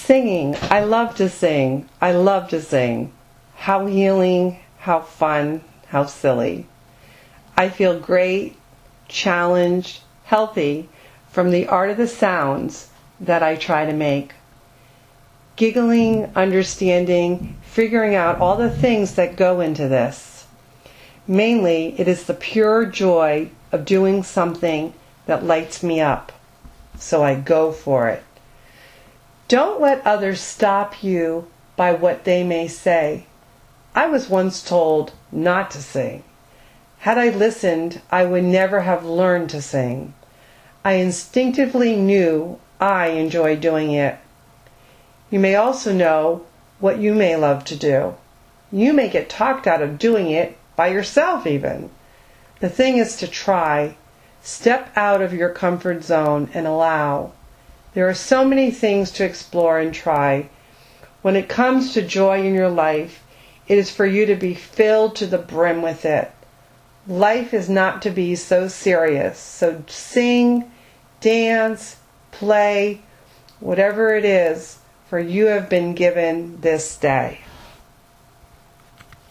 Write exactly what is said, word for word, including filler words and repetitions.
Singing. I love to sing. I love to sing. How healing, how fun, how silly. I feel great, challenged, healthy from the art of the sounds that I try to make. Giggling, understanding, figuring out all the things that go into this. Mainly, it is the pure joy of doing something that lights me up. So I go for it. Don't let others stop you by what they may say. I was once told not to sing. Had I listened, I would never have learned to sing. I instinctively knew I enjoyed doing it. You may also know what you may love to do. You may get talked out of doing it by yourself even. The thing is to try. Step out of your comfort zone and allow. There are so many things to explore and try. When it comes to joy in your life, it is for you to be filled to the brim with it. Life is not to be so serious. So sing, dance, play, whatever it is, for you have been given this day.